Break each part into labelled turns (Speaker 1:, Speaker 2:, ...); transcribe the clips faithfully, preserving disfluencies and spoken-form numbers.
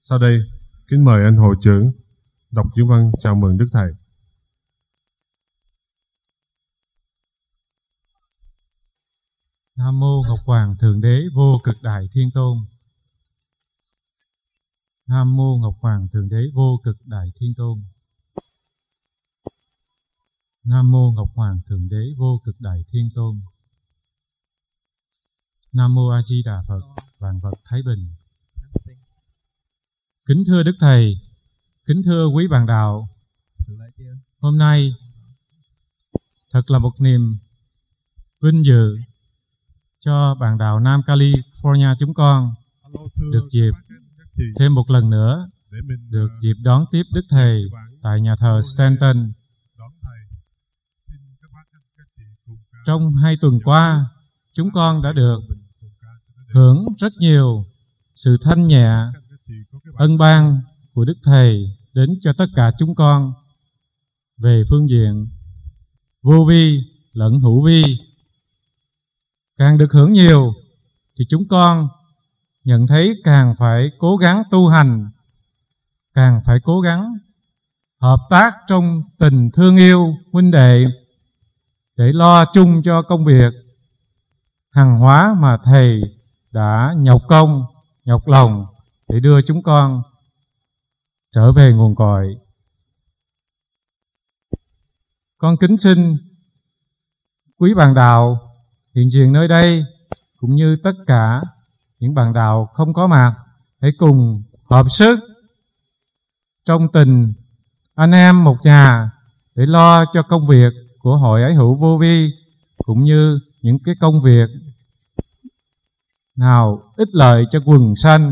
Speaker 1: Sau đây, kính mời anh hội trưởng đọc diễn văn chào mừng Đức Thầy.
Speaker 2: Nam mô Ngọc Hoàng Thượng Đế Vô Cực Đại Thiên Tôn. Nam mô Ngọc Hoàng Thượng Đế Vô Cực Đại Thiên Tôn. Nam mô Ngọc Hoàng Thượng Đế Vô Cực Đại Thiên Tôn. Nam mô A Di Đà Phật. Vạn vật thái bình. Kính thưa Đức Thầy, kính thưa quý bạn đạo, hôm nay thật là một niềm vinh dự cho bạn đạo Nam California chúng con được dịp thêm một lần nữa được dịp đón tiếp Đức Thầy tại nhà thờ Stanton. Trong hai tuần qua, chúng con đã được hưởng rất nhiều sự thanh nhẹ, ân ban của Đức Thầy đến cho tất cả chúng con về phương diện vô vi lẫn hữu vi. Càng được hưởng nhiều thì chúng con nhận thấy càng phải cố gắng tu hành, càng phải cố gắng hợp tác trong tình thương yêu huynh đệ để lo chung cho công việc hàng hóa mà Thầy đã nhọc công, nhọc lòng để đưa chúng con trở về nguồn cội. Con kính xin quý bạn đạo hiện diện nơi đây cũng như tất cả những bạn đạo không có mặt hãy cùng hợp sức trong tình anh em một nhà để lo cho công việc của Hội Ái Hữu Vô Vi cũng như những cái công việc nào ích lợi cho quần sanh.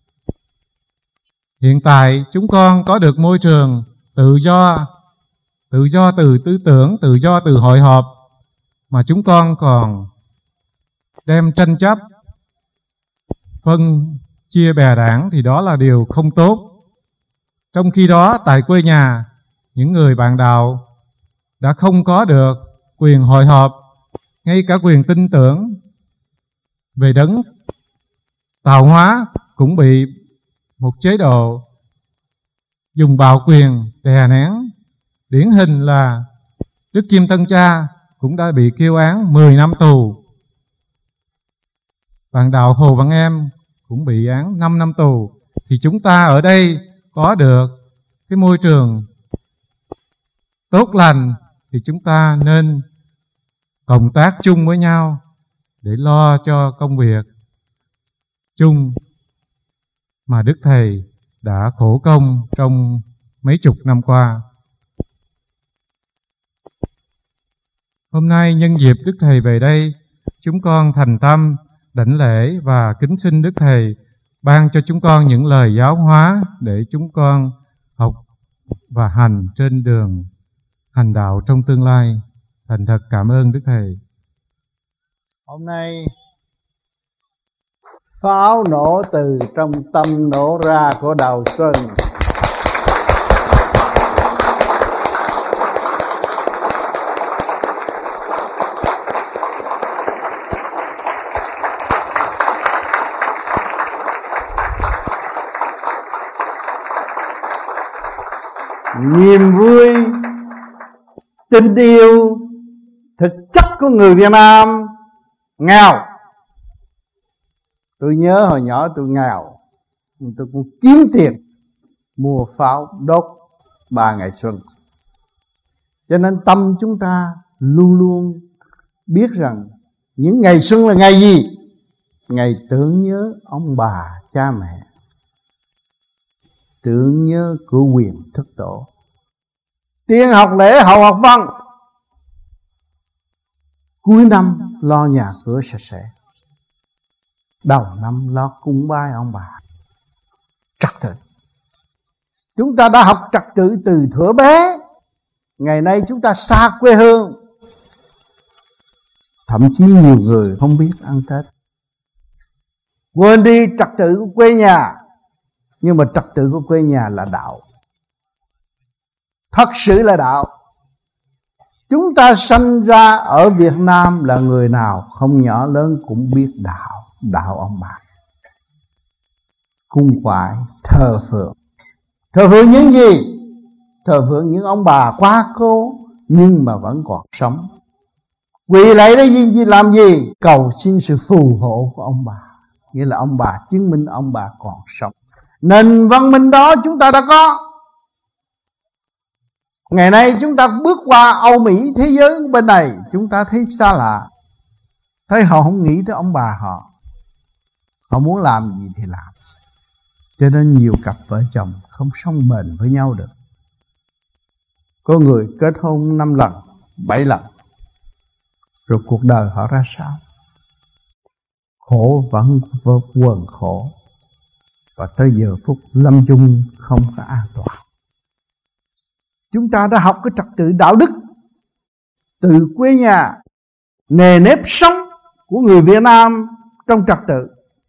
Speaker 2: Hiện tại chúng con có được môi trường tự do, tự do từ tư tưởng, tự do từ hội họp, mà chúng con còn đem tranh chấp, phân chia bè đảng thì đó là điều không tốt. Trong khi đó tại quê nhà, những người bạn đạo đã không có được quyền hội họp, ngay cả quyền tin tưởng về đấng tạo hóa cũng bị một chế độ dùng bạo quyền đè nén. Điển hình là Đức Kim Tân Cha cũng đã bị kêu án mười năm tù. Bạn đạo Hồ Văn Em cũng bị án năm năm tù. Thì chúng ta ở đây có được cái môi trường tốt lành thì chúng ta nên cộng tác chung với nhau để lo cho công việc chung mà Đức Thầy đã khổ công trong mấy chục năm qua. Hôm nay nhân dịp Đức Thầy về đây, chúng con thành tâm đảnh lễ và kính xin Đức Thầy ban cho chúng con những lời giáo hóa để chúng con học và hành trên đường hành đạo trong tương lai. Thành thật cảm ơn Đức Thầy.
Speaker 3: Hôm nay pháo nổ từ trong tâm nổ ra của đầu xuân. Niềm vui, tình yêu thực chất của người Việt Nam nghèo. Tôi nhớ hồi nhỏ tôi nghèo, tôi cũng kiếm tiền mua pháo đốt ba ngày xuân. Cho nên tâm chúng ta luôn luôn biết rằng những ngày xuân là ngày gì? Ngày tưởng nhớ ông bà cha mẹ, tưởng nhớ cửu quyền thất tổ. Tiên học lễ hậu học văn, cuối năm lo nhà cửa sạch sẽ, đầu năm lo cúng bái ông bà. Trật tự. Chúng ta đã học trật tự từ thuở bé. Ngày nay chúng ta xa quê hương, thậm chí nhiều người không biết ăn Tết, quên đi trật tự của quê nhà. Nhưng mà trật tự của quê nhà là đạo, thật sự là đạo. Chúng ta sanh ra ở Việt Nam là người nào không nhỏ lớn cũng biết đạo, đạo ông bà. cung quại, thờ phượng. Thờ phượng những gì? Thờ phượng những ông bà quá cố nhưng mà vẫn còn sống. Quỳ lạy để gì, làm gì? Cầu xin sự phù hộ của ông bà. Nghĩa là ông bà chứng minh ông bà còn sống. Nền văn minh đó chúng ta đã có. Ngày nay chúng ta bước qua Âu Mỹ, thế giới bên này, chúng ta thấy xa lạ. Thấy họ không nghĩ tới ông bà họ. Họ muốn làm gì thì làm. Cho nên nhiều cặp vợ chồng không sống bền với nhau được. Có người kết hôn năm lần, bảy lần, rồi cuộc đời họ ra sao? Khổ vẫn vô quần khổ. Và tới giờ phút lâm chung không có an toàn. Chúng ta đã học cái trật tự đạo đức từ quê nhà, nề nếp sống của người Việt Nam trong trật tự.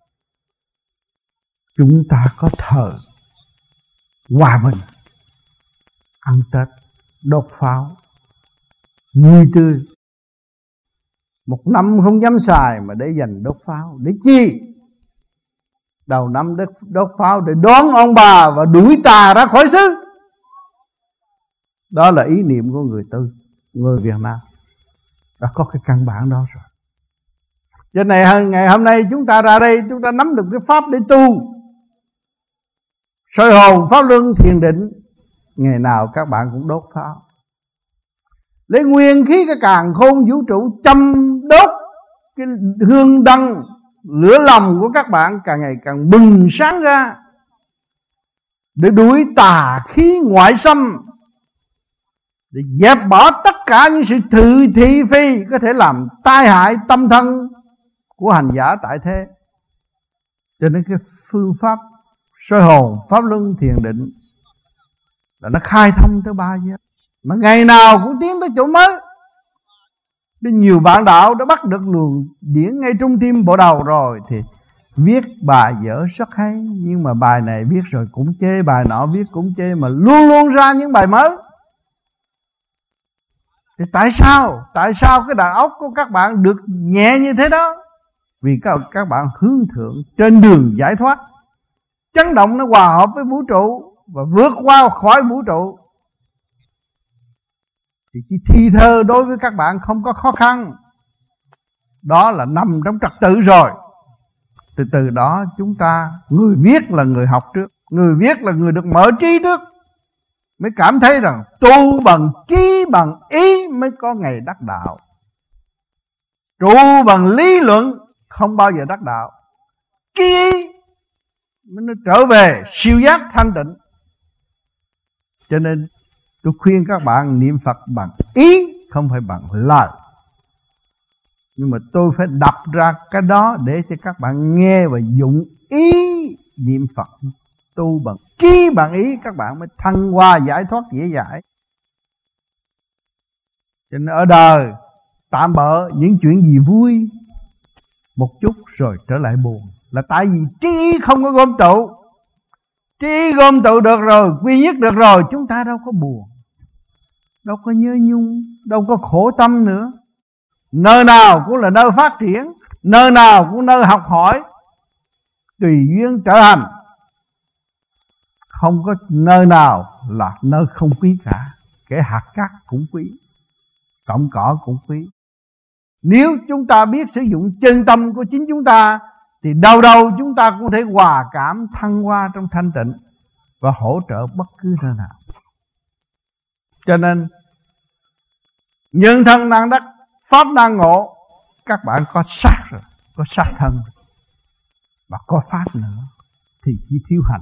Speaker 3: Chúng ta có thờ hòa bình, ăn Tết, đốt pháo, vui tươi. Một năm không dám xài mà để dành đốt pháo. Để chi? Đầu năm đốt, đốt pháo để đón ông bà và đuổi tà ra khỏi xứ. Đó là ý niệm của người Tư, người Việt Nam. Đã có cái căn bản đó rồi. Cho nên ngày hôm nay chúng ta ra đây, chúng ta nắm được cái pháp để tu. Soi hồn, pháp luân, thiền định. Ngày nào các bạn cũng đốt pháo. Lấy nguyên khí cái càn khôn vũ trụ châm đốt cái hương đăng, lửa lòng của các bạn càng ngày càng bừng sáng ra, để đuổi tà khí ngoại xâm, để dẹp bỏ tất cả những sự thị thị phi có thể làm tai hại tâm thân của hành giả tại thế. Cho nên cái phương pháp soi hồn, pháp luân, thiền định là nó khai thông tới ba giới, mà ngày nào cũng tiến tới chỗ mới. Đến nhiều bạn đạo đã bắt được luồng điển ngay trung tim bộ đầu rồi thì viết bài dở rất hay, nhưng mà bài này viết rồi cũng chê, bài nọ viết cũng chê, mà luôn luôn ra những bài mới. Thì tại sao? Tại sao cái đầu óc của các bạn được nhẹ như thế đó? Vì các, các bạn hướng thượng trên đường giải thoát. Chấn động nó hòa hợp với vũ trụ và vượt qua khỏi vũ trụ. Thì chỉ thi thơ đối với các bạn không có khó khăn. Đó là nằm trong trật tự rồi. Từ từ đó chúng ta, người viết là người học trước, người viết là người được mở trí trước, mới cảm thấy rằng tu bằng trí bằng ý mới có ngày đắc đạo. Trụ bằng lý luận không bao giờ đắc đạo. Trí ý mới nó trở về siêu giác thanh tịnh. Cho nên tôi khuyên các bạn niệm Phật bằng ý, không phải bằng lời. Nhưng mà tôi phải đập ra cái đó để cho các bạn nghe và dụng ý niệm Phật. Tu bằng trí bằng ý, các bạn mới thăng hoa giải thoát dễ dãi. Cho nên ở đời tạm bỡ những chuyện gì vui một chút rồi trở lại buồn, là tại vì trí ý không có gom tụ. Trí ý gom tụ được rồi, quy nhất được rồi, chúng ta đâu có buồn, đâu có nhớ nhung, đâu có khổ tâm nữa. Nơi nào cũng là nơi phát triển, nơi nào cũng nơi học hỏi, tùy duyên trở hành. Không có nơi nào là nơi không quý cả. Kẻ hạt cát cũng quý, cọng cỏ cũng quý. Nếu chúng ta biết sử dụng chân tâm của chính chúng ta, thì đâu đâu chúng ta cũng thể hòa cảm thăng hoa trong thanh tịnh và hỗ trợ bất cứ nơi nào. Cho nên nhân thân năng đắc, pháp năng ngộ. Các bạn có xác rồi, có xác thân rồi, và có pháp nữa, thì chỉ thiếu hành.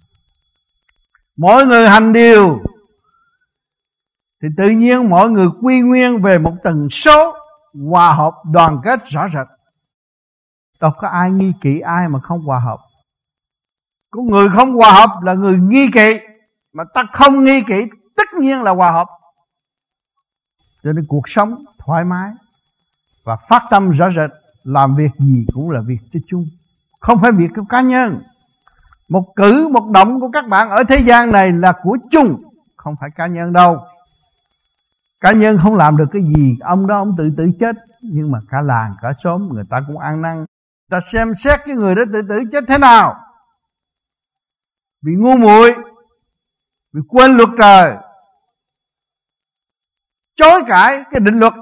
Speaker 3: Mỗi người hành điều thì tự nhiên mọi người quy nguyên về một tần số hòa hợp đoàn kết rõ rệt. Đâu có ai nghi kỵ ai mà không hòa hợp. Có người không hòa hợp là người nghi kỵ, mà ta không nghi kỵ tất nhiên là hòa hợp. Cho nên cuộc sống thoải mái và phát tâm rõ rệt, làm việc gì cũng là việc cho chung, không phải việc của cá nhân. Một cử một động của các bạn ở thế gian này là của chung, không phải cá nhân đâu. Cá nhân không làm được cái gì, ông đó ông tự tử chết, nhưng mà cả làng cả xóm người ta cũng ăn năn. Ta xem xét cái người đó tự tử chết thế nào, vì ngu muội, vì quên luật trời, chối cãi cái định luật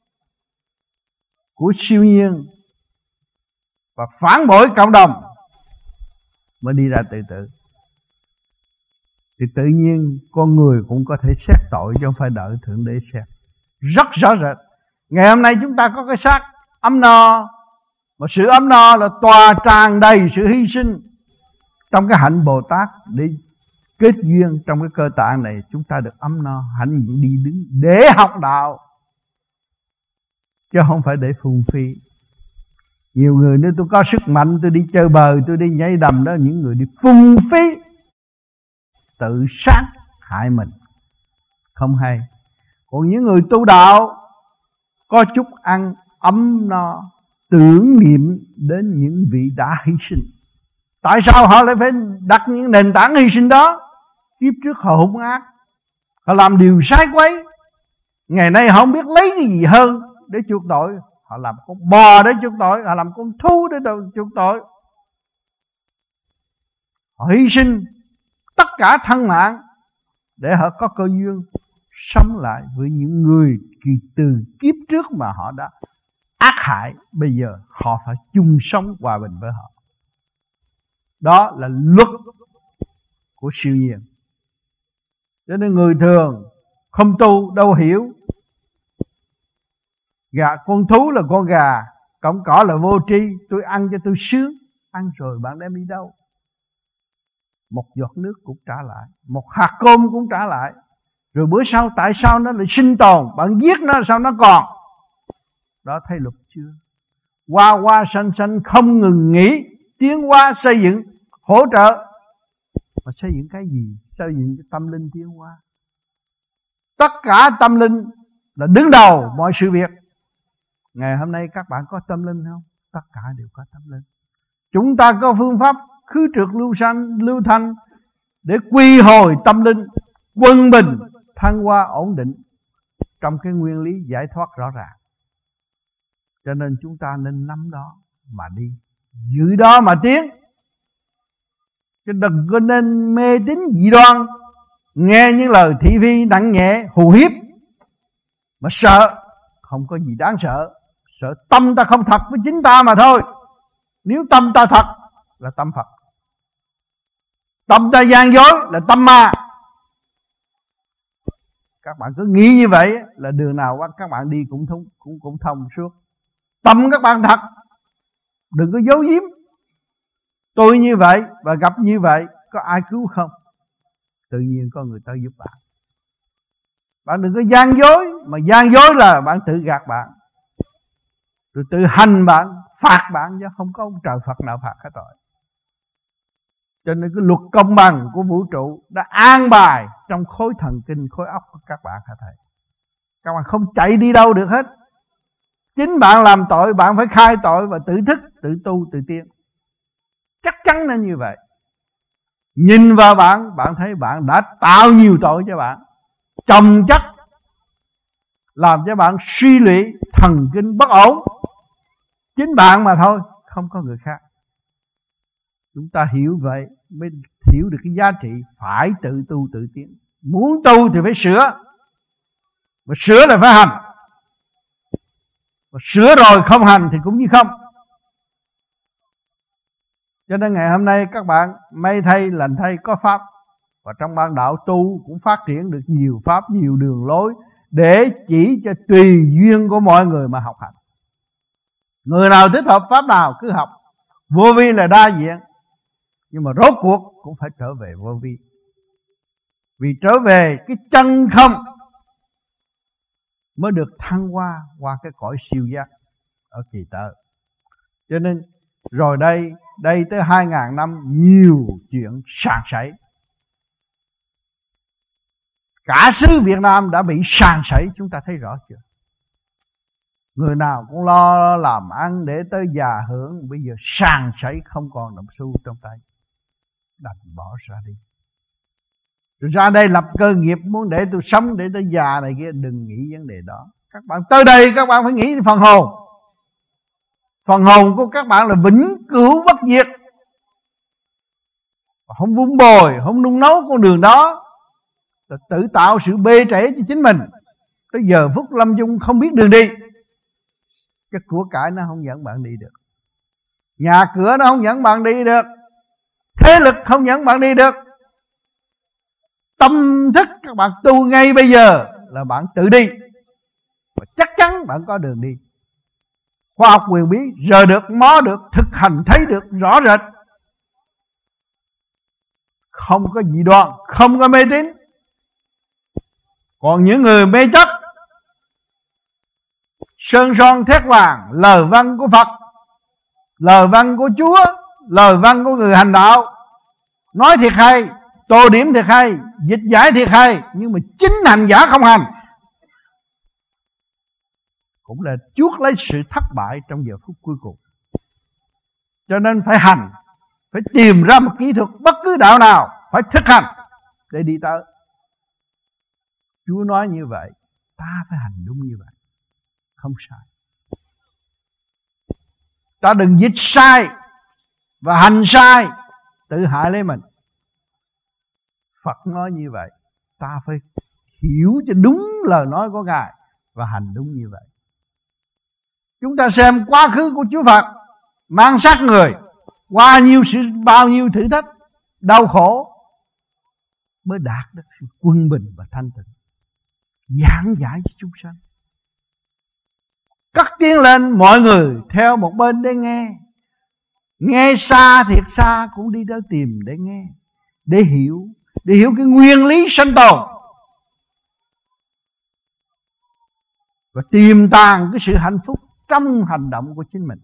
Speaker 3: của siêu nhiên và phản bội cộng đồng mới đi ra tự tử. Thì tự nhiên con người cũng có thể xét tội chứ không phải đợi Thượng Đế xét. Rất rõ rệt. Ngày hôm nay chúng ta có cái xác ấm no, mà sự ấm no là tòa tràn đầy sự hy sinh trong cái hạnh Bồ Tát để kết duyên trong cái cơ tạng này. Chúng ta được ấm no, hạnh diện đi đứng để học đạo, chứ không phải để phung phí. Nhiều người nếu tôi có sức mạnh, tôi đi chơi bời, tôi đi nhảy đầm, đó những người đi phung phí, tự sát hại mình, không hay. Còn những người tu đạo có chút ăn ấm no, tưởng niệm đến những vị đã hy sinh. Tại sao họ lại phải đặt những nền tảng hy sinh đó? Kiếp trước họ hung ác, họ làm điều sai quấy, ngày nay họ không biết lấy cái gì hơn để chuộc tội. Họ làm con bò để chuộc tội, họ làm con thú để chuộc tội. Họ hy sinh tất cả thân mạng để họ có cơ duyên sống lại với những người kỳ từ kiếp trước mà họ đã ác hại. Bây giờ họ phải chung sống hòa bình với họ. Đó là luật của siêu nhiên. Cho nên người thường không tu đâu hiểu. Gà con thú là con gà, cọng cỏ là vô tri. Tôi ăn cho tôi sướng. Ăn rồi bạn đem đi đâu? Một giọt nước cũng trả lại, một hạt cơm cũng trả lại. Rồi bữa sau tại sao nó lại sinh tồn? Bạn giết nó sao nó còn? Đó, thấy luật chưa? Hoa hoa xanh xanh không ngừng nghỉ, tiến hóa xây dựng, hỗ trợ. Mà xây dựng cái gì? Xây dựng cái tâm linh tiến hóa. Tất cả tâm linh là đứng đầu mọi sự việc. Ngày hôm nay các bạn có tâm linh không? Tất cả đều có tâm linh. Chúng ta có phương pháp khứ trượt lưu sanh, lưu thanh để quy hồi tâm linh, quân bình, thăng hoa ổn định trong cái nguyên lý giải thoát rõ ràng. Cho nên chúng ta nên nắm đó mà đi, giữ đó mà tiến. Chứ đừng có nên mê tín dị đoan, nghe những lời thị phi nặng nhẹ, hù hiếp mà sợ. Không có gì đáng sợ. Sợ tâm ta không thật với chính ta mà thôi. Nếu tâm ta thật là tâm Phật, tâm ta gian dối là tâm ma. Các bạn cứ nghĩ như vậy là đường nào các bạn đi cũng thông, cũng, cũng thông suốt. Tâm các bạn thật, đừng có giấu giếm. Tôi như vậy và gặp như vậy, có ai cứu không? Tự nhiên có người tới giúp bạn. Bạn đừng có gian dối, mà gian dối là bạn tự gạt bạn, rồi tự hành bạn, phạt bạn, chứ không có ông trời Phật nào phạt hết rồi. Cho nên cái luật công bằng của vũ trụ đã an bài trong khối thần kinh, khối óc của các bạn hả thầy? Các bạn không chạy đi đâu được hết. Chính bạn làm tội, bạn phải khai tội và tự thức, tự tu, tự tiến. Chắc chắn nên như vậy. Nhìn vào bạn, bạn thấy bạn đã tạo nhiều tội cho bạn, chồng chất, làm cho bạn suy lụy, thần kinh bất ổn. Chính bạn mà thôi, không có người khác. Chúng ta hiểu vậy mới hiểu được cái giá trị phải tự tu tự tiến. Muốn tu thì phải sửa, mà sửa là phải hành. Mà sửa rồi không hành thì cũng như không. Cho nên ngày hôm nay các bạn may thay lành thay có pháp. Và trong ban đạo tu cũng phát triển được nhiều pháp, nhiều đường lối để chỉ cho tùy duyên của mọi người mà học hành. Người nào thích hợp pháp nào cứ học. Vô vi là đa diện, nhưng mà rốt cuộc cũng phải trở về vô vi. Vì trở về cái chân không mới được thăng hoa qua cái cõi siêu giác ở kỳ tơ. Cho nên rồi đây, đây tới hai ngàn năm nhiều chuyện sàng sảy. Cả xứ Việt Nam đã bị sàng sảy, chúng ta thấy rõ chưa? Người nào cũng lo làm ăn để tới già hưởng, bây giờ sàng sảy không còn đồng xu trong tay, đành bỏ ra đi. Rồi ra đây lập cơ nghiệp, muốn để tôi sống để tới già này kia, đừng nghĩ vấn đề đó. Các bạn tới đây các bạn phải nghĩ phần hồn. Phần hồn của các bạn là vĩnh cửu bất diệt. không vun bồi, không nung nấu con đường đó, tự tạo sự bê trễ cho chính mình. Tới giờ phút lâm chung không biết đường đi, cái của cải nó không dẫn bạn đi được, nhà cửa nó không dẫn bạn đi được, thế lực không dẫn bạn đi được. Tâm thức các bạn tu ngay bây giờ là bạn tự đi, và chắc chắn bạn có đường đi. Khoa học quyền bí rờ được, mó được, thực hành thấy được rõ rệt. Không có dị đoan, không có mê tín. Còn những người mê chấp, sơn son thét vàng, lời văn của Phật, lời văn của Chúa, lời văn của người hành đạo, nói thiệt hay, tô điểm thiệt hay, dịch giải thiệt hay, nhưng mà chính hành giả không hành, cũng là chuốc lấy sự thất bại trong giờ phút cuối cùng. Cho nên phải hành, phải tìm ra một kỹ thuật, bất cứ đạo nào phải thực hành để đi tới. Chúa nói như vậy, ta phải hành đúng như vậy, không sai. Ta đừng dịch sai và hành sai, tự hại lấy mình. Phật nói như vậy, ta phải hiểu cho đúng lời nói của Ngài và hành đúng như vậy. Chúng ta xem quá khứ của Chúa Phật mang xác người, qua nhiêu sự bao nhiêu thử thách, đau khổ mới đạt được sự quân bình và thanh tịnh, giảng giải cho chúng sanh. Cất tiếng lên, mọi người theo một bên để nghe. Nghe xa thiệt xa cũng đi tới tìm để nghe, để hiểu, để hiểu cái nguyên lý sanh tồn, và tìm tàng cái sự hạnh phúc trong hành động của chính mình.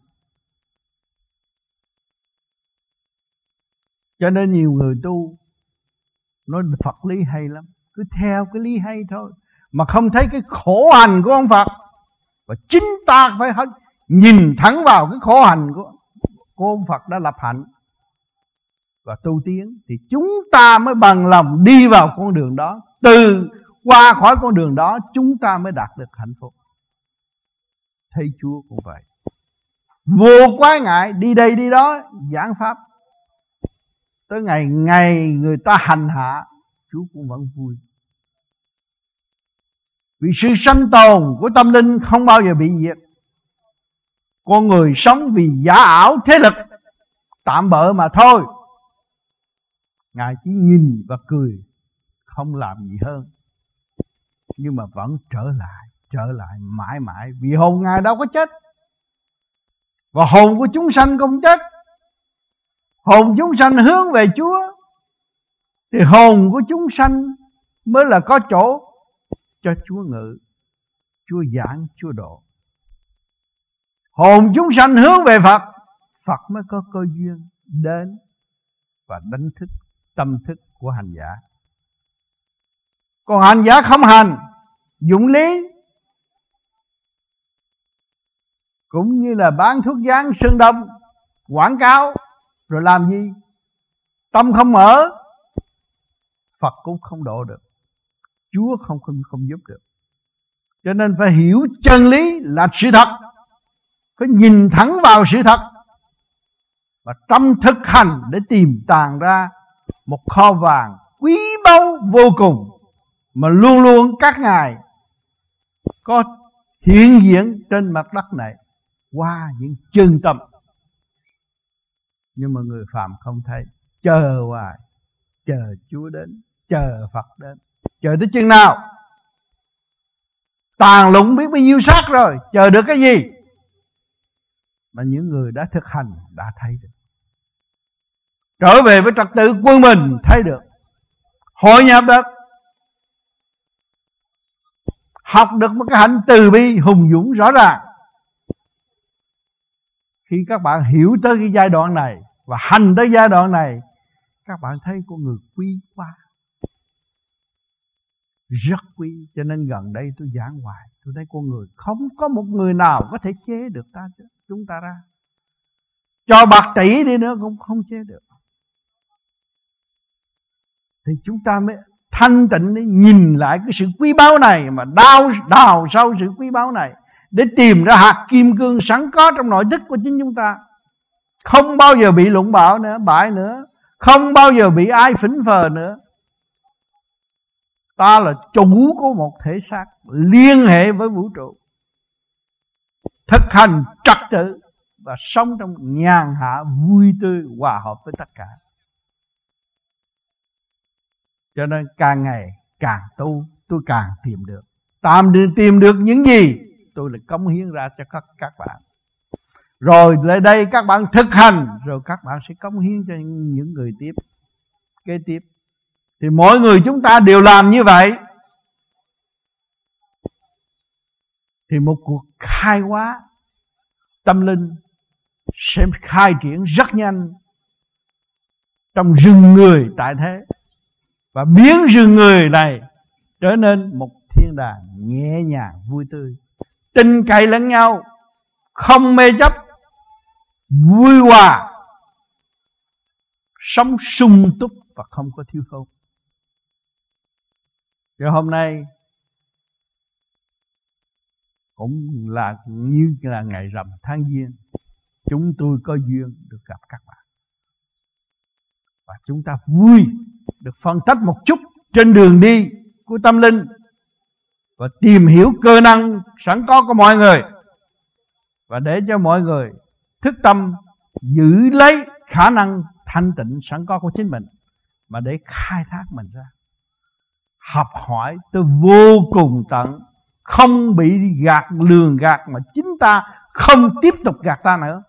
Speaker 3: Cho nên nhiều người tu nói Phật lý hay lắm, cứ theo cái lý hay thôi, mà không thấy cái khổ hành của ông Phật. Và chính ta phải nhìn thẳng vào cái khổ hành của, của ông Phật đã lập hạnh và tu tiến, thì chúng ta mới bằng lòng đi vào con đường đó. Từ qua khỏi con đường đó chúng ta mới đạt được hạnh phúc. Thấy Chúa cũng vậy, vô quái ngại đi đây đi đó giảng pháp, tới ngày ngày người ta hành hạ, Chúa cũng vẫn vui. Vì sự sanh tồn của tâm linh không bao giờ bị diệt. Con người sống vì giả ảo thế lực tạm bợ mà thôi. Ngài chỉ nhìn và cười, không làm gì hơn, nhưng mà vẫn trở lại, trở lại mãi mãi. Vì hồn Ngài đâu có chết, và hồn của chúng sanh không chết. Hồn chúng sanh hướng về Chúa, thì hồn của chúng sanh mới là có chỗ cho Chúa ngự, Chúa giảng, Chúa độ. Hồn chúng sanh hướng về Phật, Phật mới có cơ duyên đến và đánh thức tâm thức của hành giả. Còn hành giả không hành, dụng lý, cũng như là bán thuốc dán Sơn Đông, quảng cáo, rồi làm gì? Tâm không mở, Phật cũng không độ được, Chúa không, không, không giúp được. Cho nên phải hiểu chân lý là sự thật, phải nhìn thẳng vào sự thật, và trong thực hành để tìm tàng ra một kho vàng quý báu vô cùng, mà luôn luôn các ngài có hiện diện trên mặt đất này qua những chân tâm. Nhưng mà người phàm không thấy, chờ hoài, chờ Chúa đến, chờ Phật đến. Chờ tới chừng nào? Tàn lụng biết bao nhiêu xác rồi, chờ được cái gì? Mà những người đã thực hành đã thấy được. Trở về với trật tự quân bình thấy được, hội nhập được, học được một cái hạnh từ bi hùng dũng rõ ràng. Khi các bạn hiểu tới cái giai đoạn này và hành tới giai đoạn này, các bạn thấy con người quý quá, rất quý. Cho nên gần đây tôi giảng hoài, tôi thấy con người không có một người nào có thể chế được ta, chúng ta ra. Cho bạc tỷ đi nữa cũng không chế được. Thì chúng ta mới thanh tịnh để nhìn lại cái sự quý báu này, mà đào, đào sâu sự quý báu này để tìm ra hạt kim cương sẵn có trong nội thức của chính chúng ta. Không bao giờ bị lụng bạo nữa, bại nữa, không bao giờ bị ai phỉnh phờ nữa. Ta là chủ của một thể xác liên hệ với vũ trụ, thực hành trật tự và sống trong nhàn hạ vui tươi hòa hợp với tất cả. Cho nên càng ngày càng tu, tôi càng tìm được. Tạm tìm được những gì tôi lại cống hiến ra cho các, các bạn. Rồi lại đây các bạn thực hành, rồi các bạn sẽ cống hiến cho những người tiếp, kế tiếp. Thì mỗi người chúng ta đều làm như vậy. Thì một cuộc khai hóa tâm linh sẽ khai triển rất nhanh trong rừng người tại thế, và biến rừng người này trở nên một thiên đàng nhẹ nhàng vui tươi, tin cậy lẫn nhau, không mê chấp, vui hòa, sống sung túc và không có thiếu thốn. Thì hôm nay cũng là như là ngày rằm tháng Giêng, chúng tôi có duyên được gặp các bạn, và chúng ta vui được phân tích một chút trên đường đi của tâm linh và tìm hiểu cơ năng sẵn có của mọi người, và để cho mọi người thức tâm giữ lấy khả năng thanh tịnh sẵn có của chính mình mà để khai thác mình ra, học hỏi tới vô cùng tận, không bị gạt lường gạt, mà chính ta không tiếp tục gạt ta nữa.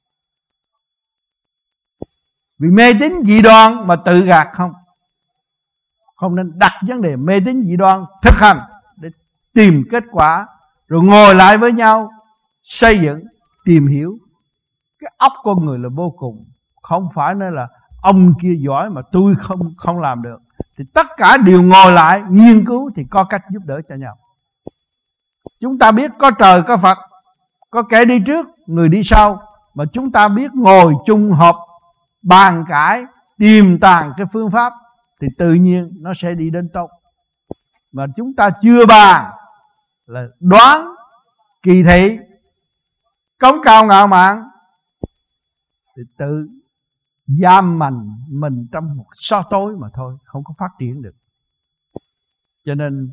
Speaker 3: Vì mê tín dị đoan mà tự gạt không. Không nên đặt vấn đề mê tín dị đoan, thực hành để tìm kết quả, rồi ngồi lại với nhau xây dựng, tìm hiểu. Cái óc con người là vô cùng, không phải nói là ông kia giỏi mà tôi không không làm được. Thì tất cả đều ngồi lại nghiên cứu thì có cách giúp đỡ cho nhau. Chúng ta biết có trời có Phật, có kẻ đi trước, người đi sau, mà chúng ta biết ngồi chung họp bàn cãi, tìm tàng cái phương pháp thì tự nhiên nó sẽ đi đến tốt. Mà chúng ta chưa bàn là đoán, kỳ thị, cống cao ngạo mạn thì tự giam mình mình trong một xó tối mà thôi, không có phát triển được. Cho nên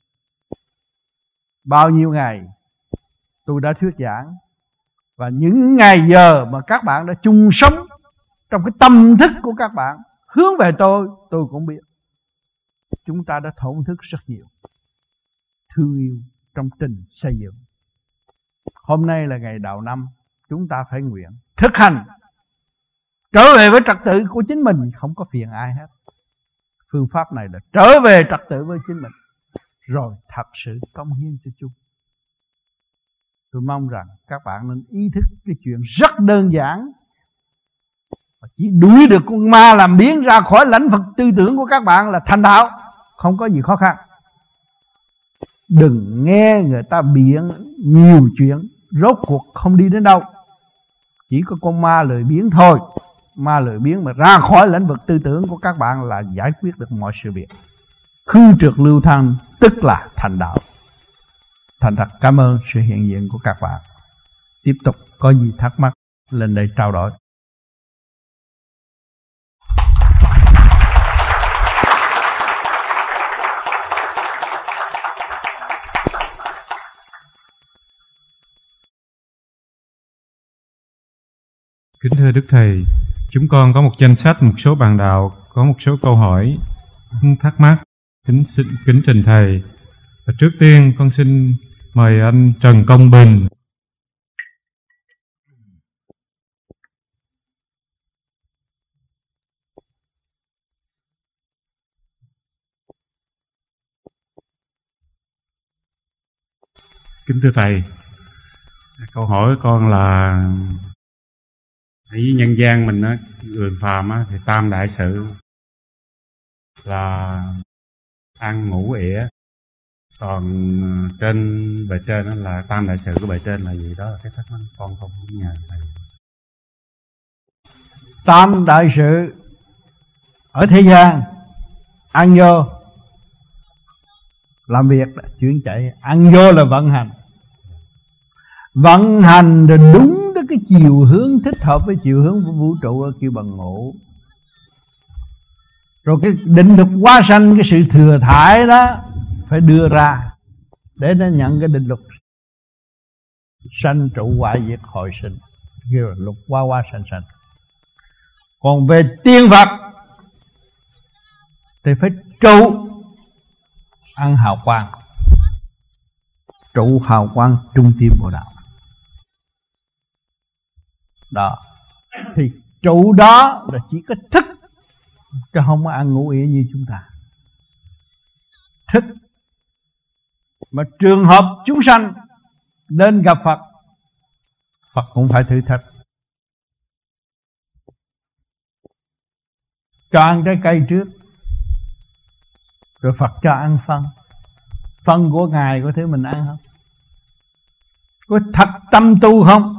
Speaker 3: bao nhiêu ngày tôi đã thuyết giảng, và những ngày giờ mà các bạn đã chung sống trong cái tâm thức của các bạn hướng về tôi, tôi cũng biết chúng ta đã thổn thức rất nhiều, thương yêu trong tình xây dựng. Hôm nay là ngày đầu năm, chúng ta phải nguyện thực hành trở về với trật tự của chính mình, không có phiền ai hết. Phương pháp này là trở về trật tự với chính mình, rồi thật sự cống hiến cho chung. Tôi mong rằng các bạn nên ý thức cái chuyện rất đơn giản, chỉ đuổi được con ma làm biến ra khỏi lãnh vực tư tưởng của các bạn là thành đạo, không có gì khó khăn. Đừng nghe người ta biện nhiều chuyện, rốt cuộc không đi đến đâu. Chỉ có con ma lười biếng thôi. Ma lười biếng mà ra khỏi lĩnh vực tư tưởng của các bạn là giải quyết được mọi sự việc. Khư trượt lưu thanh tức là thành đạo. Thành thật cảm ơn sự hiện diện của các bạn. Tiếp tục có gì thắc mắc lên đây trao đổi.
Speaker 2: Kính thưa Đức Thầy, chúng con có một danh sách một số bạn đạo có một số câu hỏi thắc mắc, kính xin kính trình Thầy. Và trước tiên con xin mời anh Trần Công Bình. Kính thưa Thầy, câu hỏi của con là ở với nhân gian mình á, người phàm á, thì tam đại sự là ăn ngủ ỉa, còn trên bề trên đó là tam đại sự của bề trên là gì, đó là cái thắc mắc con không nhờ Thầy.
Speaker 3: Tam đại sự ở thế gian ăn vô làm việc, chuyển chạy, ăn vô là vận hành. Vận hành rồi đúng tới cái chiều hướng thích hợp với chiều hướng của vũ trụ kêu bằng ngủ. Rồi cái định luật hóa sanh, cái sự thừa thải đó phải đưa ra để nó nhận cái định luật sanh trụ hoại diệt hồi sinh, kêu là luật hóa hóa sanh sanh. Còn về tiên Phật thì phải trụ ăn hào quang, trụ hào quang trung tim Bồ Đạo. Đó thì trụ đó là chỉ có thức, chứ không có ăn ngủ ỉa như chúng ta. Thức. Mà trường hợp chúng sanh nên gặp Phật, Phật cũng phải thử thách. Cho ăn trái cây trước, rồi Phật cho ăn phân. Phân của Ngài có thứ mình ăn không? Có thật tâm tu không?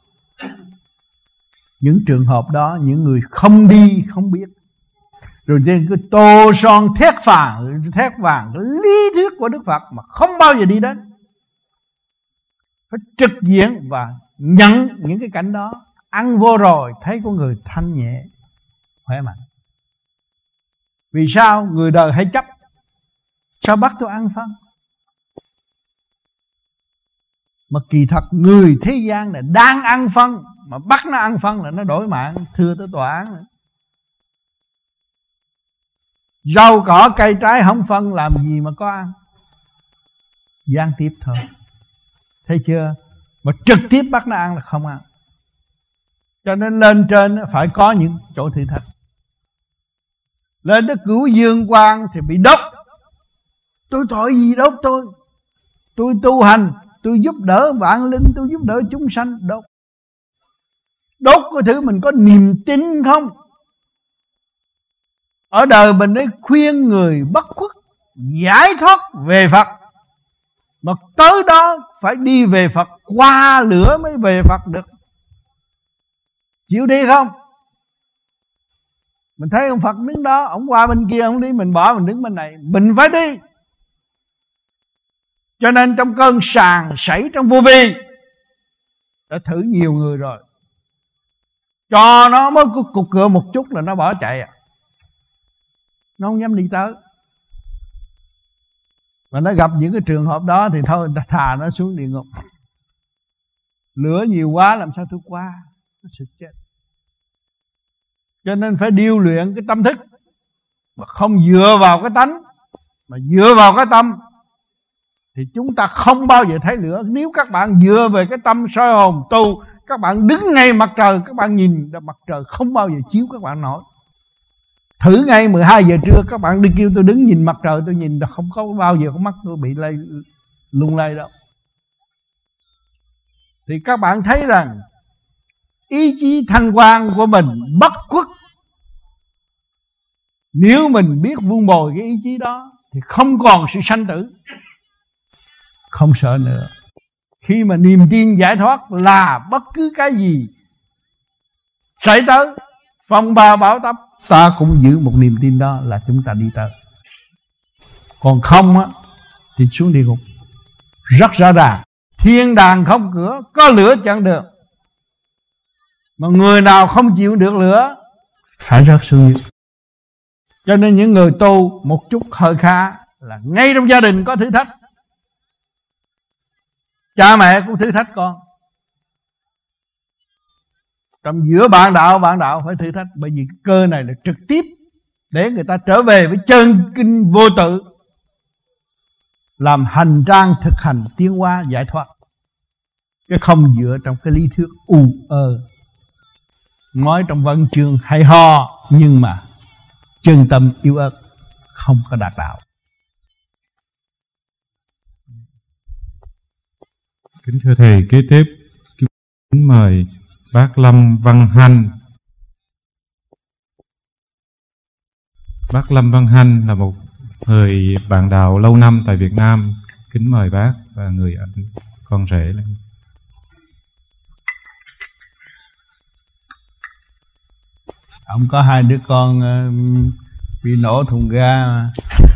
Speaker 3: Những trường hợp đó, những người không đi không biết. Rồi trên cái tô son thét vàng, thét vàng cái lý thuyết của Đức Phật mà không bao giờ đi đến. Phải trực diện và nhận những cái cảnh đó. Ăn vô rồi thấy con người thanh nhẹ, khỏe mạnh. Vì sao? Người đời hay chấp. Sao bắt tôi ăn phân? Mà kỳ thật người thế gian này đang ăn phân, mà bắt nó ăn phân là nó đổi mạng, thưa tới tòa án nữa. Rau cỏ cây trái không phân làm gì mà có ăn. Gián tiếp thôi. Thấy chưa? Mà trực tiếp bắt nó ăn là không ăn. Cho nên lên trên phải có những chỗ thử thách. Lên tới cửu dương quang thì bị đốt. Tôi tội gì đốt tôi? Tôi tu hành, tôi giúp đỡ vạn linh, tôi giúp đỡ chúng sanh. Đốt. Đốt cái thứ mình có niềm tin không? Ở đời mình ấy khuyên người bất khuất, giải thoát về Phật. Mà tới đó phải đi về Phật, qua lửa mới về Phật được. Chịu đi không? Mình thấy ông Phật đứng đó, ông qua bên kia ông đi, mình bỏ mình đứng bên này. Mình phải đi. Cho nên trong cơn sàng sảy trong vô vi, đã thử nhiều người rồi. Cho nó mới cục cửa một chút là nó bỏ chạy à. Nó không dám đi tới. Mà nó gặp những cái trường hợp đó thì thôi, ta thà nó xuống địa ngục. Lửa nhiều quá làm sao tôi qua, nó sẽ chết. Cho nên phải điêu luyện cái tâm thức, mà không dựa vào cái tánh, mà dựa vào cái tâm, thì chúng ta không bao giờ thấy lửa. Nếu các bạn dựa về cái tâm soi hồn tu, các bạn đứng ngay mặt trời, các bạn nhìn mặt trời không bao giờ chiếu các bạn nổi. Thử ngay mười hai giờ trưa các bạn đi kêu tôi đứng nhìn mặt trời, tôi nhìn không có bao giờ con mắt tôi bị lây lung lay đâu. Thì các bạn thấy rằng ý chí thanh quan của mình bất khuất. Nếu mình biết vun bồi cái ý chí đó thì không còn sự sanh tử, không sợ nữa. Khi mà niềm tin giải thoát là bất cứ cái gì xảy tới, phong ba bão táp, ta cũng giữ một niềm tin đó là chúng ta đi tới. Còn không á thì xuống địa ngục. Rất rõ ràng. Thiên đàng không cửa, có lửa chẳng được. Mà người nào không chịu được lửa phải rớt xuống nước. Cho nên những người tu một chút hơi khá là ngay trong gia đình có thử thách. Cha mẹ cũng thử thách con. Trong giữa bạn đạo, bạn đạo phải thử thách. Bởi vì cái cơ này là trực tiếp để người ta trở về với chân kinh vô tự, làm hành trang thực hành tiến hóa giải thoát, chứ không dựa trong cái lý thuyết u ơ, nói trong văn chương hay ho nhưng mà chân tâm yếu ớt, không có đạt đạo.
Speaker 2: Kính thưa thầy, kế tiếp kính mời bác Lâm Văn Hanh. Bác Lâm Văn Hanh là một người bạn đạo lâu năm tại Việt Nam. Kính mời bác và người anh con rể lên.
Speaker 3: Ông có hai đứa con uh, bị nổ thùng ga mà.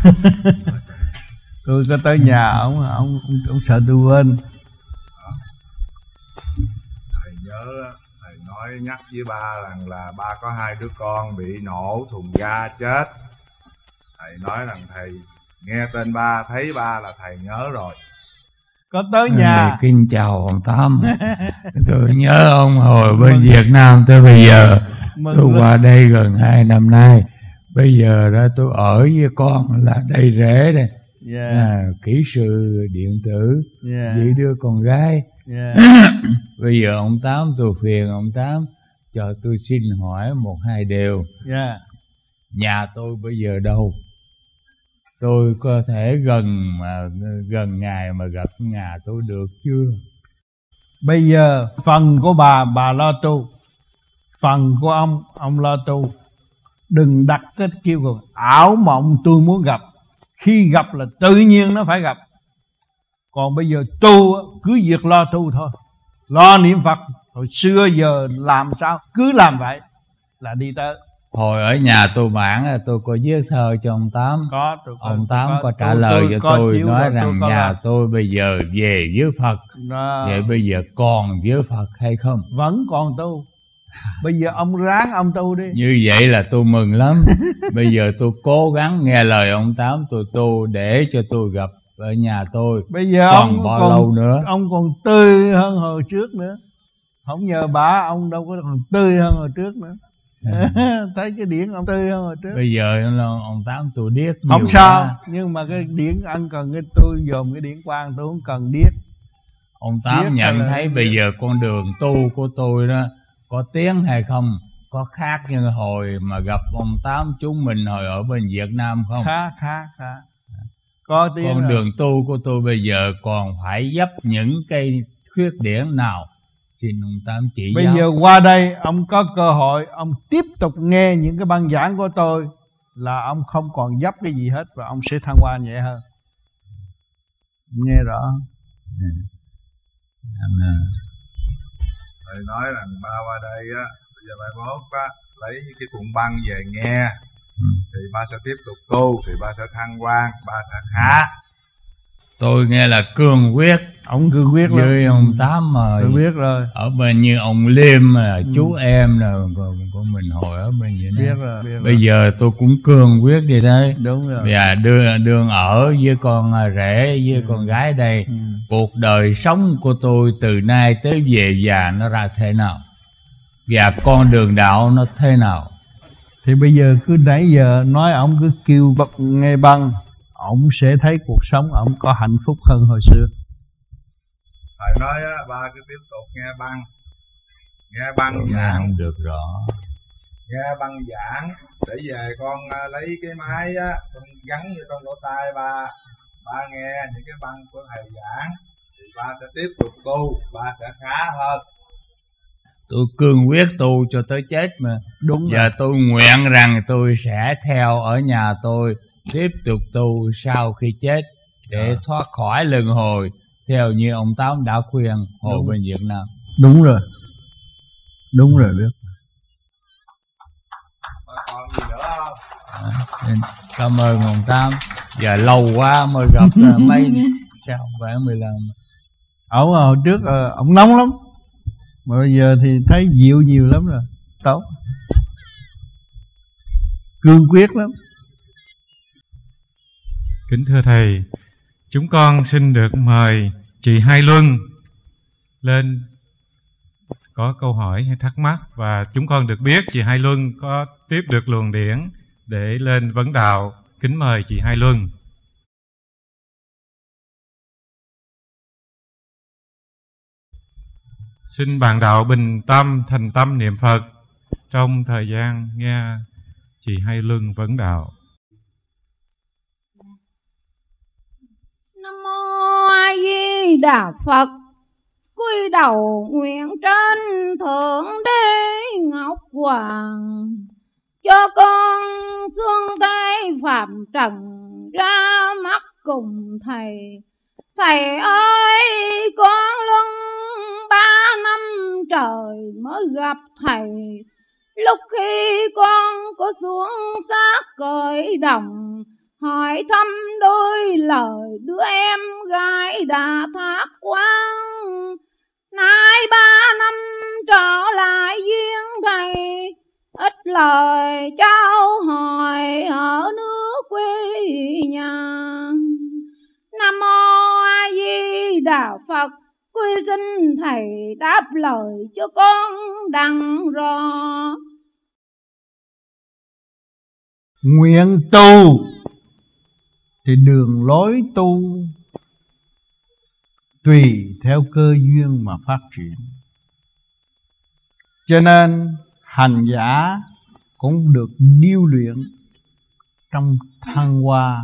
Speaker 3: Tôi có tới nhà ông, ông, ông, ông sợ tôi quên.
Speaker 4: Thầy nhớ, thầy nói nhắc với ba rằng là ba có hai đứa con bị nổ thùng ga chết. Thầy nói rằng thầy nghe tên ba, thấy ba là thầy nhớ rồi.
Speaker 3: Có tới nhà.
Speaker 5: Kính chào ông Tám. Tôi nhớ ông hồi bên Việt Nam tới bây giờ. Mừng tôi lắm. Qua đây gần hai năm nay. Bây giờ đó tôi ở với con là đây rể đây. Yeah. À, kỹ sư điện tử. Yeah. Với đứa con gái. Yeah. Bây giờ ông Tám, tôi phiền ông Tám cho tôi xin hỏi một hai điều. Yeah. Nhà tôi bây giờ đâu? Tôi có thể gần mà gần ngày mà gặp nhà tôi được chưa?
Speaker 3: Bây giờ phần của bà, bà lo tu. Phần của ông, ông lo tu. Đừng đặt cái kêu gọi ảo mộng tôi muốn gặp. Khi gặp là tự nhiên nó phải gặp. Còn bây giờ tu cứ việc lo tu thôi. Lo niệm Phật. Hồi xưa giờ làm sao cứ làm vậy là đi tới.
Speaker 5: Hồi ở nhà tôi bản tôi có viết thơ cho ông Tám.
Speaker 3: Có, tôi có,
Speaker 5: ông Tám
Speaker 3: có,
Speaker 5: có trả
Speaker 3: tôi,
Speaker 5: lời
Speaker 3: tôi,
Speaker 5: cho tôi, nói
Speaker 3: tôi,
Speaker 5: rằng
Speaker 3: tôi
Speaker 5: nhà
Speaker 3: là...
Speaker 5: tôi bây giờ về với Phật. Đó. Vậy bây giờ còn với Phật hay không?
Speaker 3: Vẫn còn tu. Bây giờ ông ráng ông tu đi.
Speaker 5: Như vậy là tôi mừng lắm. Bây giờ tôi cố gắng nghe lời ông Tám, tôi tu để cho tôi gặp ở nhà tôi.
Speaker 3: Bây giờ
Speaker 5: còn
Speaker 3: ông
Speaker 5: bao
Speaker 3: còn,
Speaker 5: lâu nữa?
Speaker 3: Ông còn tươi hơn hồi trước nữa. Không nhờ bà ông đâu có còn tươi hơn hồi trước nữa. À. Thấy cái điển ông tươi hơn hồi trước.
Speaker 5: Bây giờ ông Tám tôi điếc nhiều.
Speaker 3: Không sao quá. Nhưng mà cái điển ăn cần cái tôi dòm cái điển quang tôi không cần điếc.
Speaker 5: Ông Tám điếc nhận thấy bây giờ con đường tu của tôi đó có tiến hay không? Có khác như hồi mà gặp ông Tám chúng mình hồi ở bên Việt Nam không?
Speaker 3: Khác, khác, khác. Có tiến
Speaker 5: con
Speaker 3: rồi.
Speaker 5: Đường tu của tôi bây giờ còn phải dấp những cái khuyết điểm nào? Xin ông Tám chỉ
Speaker 3: Bây
Speaker 5: giáo.
Speaker 3: giờ qua đây ông có cơ hội ông tiếp tục nghe những cái băng giảng của tôi là ông không còn dấp cái gì hết và ông sẽ thăng hoa nhẹ hơn. Nghe rõ.
Speaker 5: Ừ.
Speaker 4: Thầy nói rằng ba qua đây á, bây giờ mai mốt á lấy cái cuộn băng về nghe. Ừ. Thì ba sẽ tiếp tục tu, thì ba sẽ thăng quan, ba sẽ khá.
Speaker 5: Tôi nghe là cương quyết.
Speaker 3: Ông cương quyết lắm.
Speaker 5: Với ông Tám mà
Speaker 3: tôi biết rồi.
Speaker 5: Ở bên như ông Liêm là ừ. chú em là của mình hồi ở bên vậy
Speaker 3: biết rồi, biết
Speaker 5: bây
Speaker 3: rồi.
Speaker 5: giờ tôi cũng cương quyết đi đấy.
Speaker 3: Đúng rồi.
Speaker 5: Và đưa đường ở với con rể với ừ. con gái đây. Ừ. Cuộc đời sống của tôi từ nay tới về già nó ra thế nào? Và con đường đạo nó thế nào?
Speaker 3: Thì bây giờ cứ nãy giờ nói ông cứ kêu bật nghe băng, ông sẽ thấy cuộc sống ông có hạnh phúc hơn hồi xưa.
Speaker 4: Thầy nói á, ba cứ tiếp tục nghe băng. Nghe băng giảng.
Speaker 5: Không được rõ.
Speaker 4: Nghe băng giảng. Để về con lấy cái máy á, con gắn vô trong lỗ tai ba. Ba nghe những cái băng của thầy giảng. Thì ba sẽ tiếp tục tu, ba sẽ khá hơn.
Speaker 5: Tôi cương quyết tu cho tới chết mà.
Speaker 3: Đúng
Speaker 5: Và
Speaker 3: rồi.
Speaker 5: tôi nguyện rằng tôi sẽ theo ở nhà tôi, tiếp tục tu sau khi chết để à. thoát khỏi luân hồi theo như ông Tám đã khuyên hồi Đúng. bên Việt Nam.
Speaker 3: Đúng rồi. Đúng rồi biết.
Speaker 4: Còn gì nữa không?
Speaker 5: À, cảm ơn ông Tám. Giờ lâu quá mới gặp mấy sao phải mười lần.
Speaker 3: Ông hồi trước ông nóng lắm. Mà bây giờ thì thấy dịu nhiều lắm rồi. Tốt. Cương quyết lắm.
Speaker 2: Kính thưa Thầy, chúng con xin được mời chị Hai Luân lên có câu hỏi hay thắc mắc. Và chúng con được biết chị Hai Luân có tiếp được luồng điển để lên vấn đạo. Kính mời chị Hai Luân. Xin bạn đạo bình tâm, thành tâm niệm Phật trong thời gian nghe chị Hai Luân vấn đạo.
Speaker 6: Nam mô A Di Đà Phật. Cúi đầu nguyện trên thượng đế ngọc hoàng, cho con xuống thế phạm trần ra mắt cùng thầy. Thầy ơi, con luân ba năm trời mới gặp thầy. Lúc khi con có xuống xác cởi đồng, hỏi thăm đôi lời đứa em gái đã thác quang. Nay ba năm trở lại duyên thầy, ít lời trao hỏi ở nước quê nhà. Nam mô A Di Đà Phật. Quy xin thầy đáp lời cho con đặng rõ.
Speaker 3: Nguyện tu thì đường lối tu tùy theo cơ duyên mà phát triển. Cho nên hành giả cũng được điêu luyện trong thăng hoa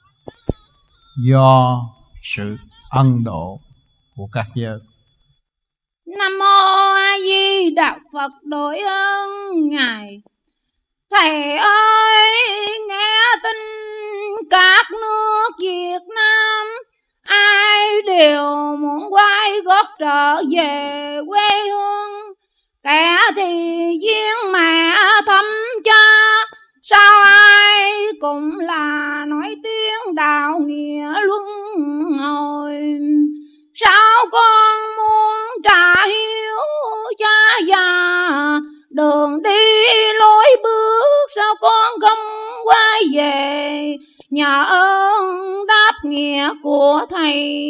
Speaker 3: do sự ân độ của các giới.
Speaker 6: Nam mô A Di Đà Phật. Đội ơn Ngài. Thầy ơi, nghe tin các nước Việt Nam ai đều muốn quay gót trở về quê hương. Kẻ thì duyên mẹ thăm cha, sao ai cũng là nói tiếng đạo nghĩa luân hồi. Sao con muốn trả hiếu cha già, đường đi lối bước sao con không quay về, nhờ ơn đáp nghĩa của thầy.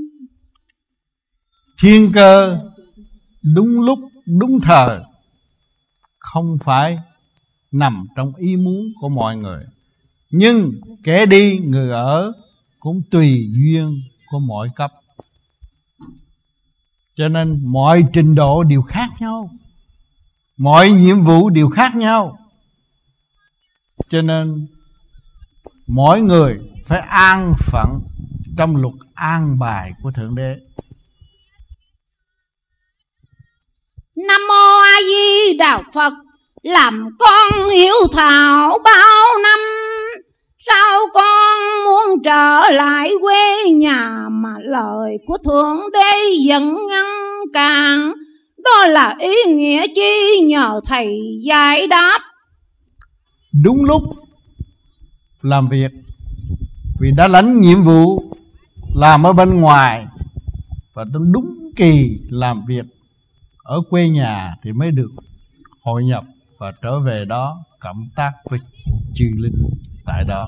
Speaker 3: Thiên cơ đúng lúc đúng thời, không phải nằm trong ý muốn của mọi người. Nhưng kẻ đi người ở cũng tùy duyên của mỗi cấp. Cho nên mọi trình độ đều khác nhau, mọi nhiệm vụ đều khác nhau. Cho nên mỗi người phải an phận trong luật an bài của Thượng Đế.
Speaker 6: Nam mô A Di Đà Phật. Làm con hiếu thảo bao năm, sao con muốn trở lại quê nhà mà lời của Thượng Đế vẫn ngăn cản. Đó là ý nghĩa chi nhờ thầy giải đáp.
Speaker 3: Đúng lúc làm việc, vì đã lãnh nhiệm vụ làm ở bên ngoài, và trong đúng kỳ làm việc ở quê nhà thì mới được hội nhập và trở về đó cộng tác với chư linh tại đó.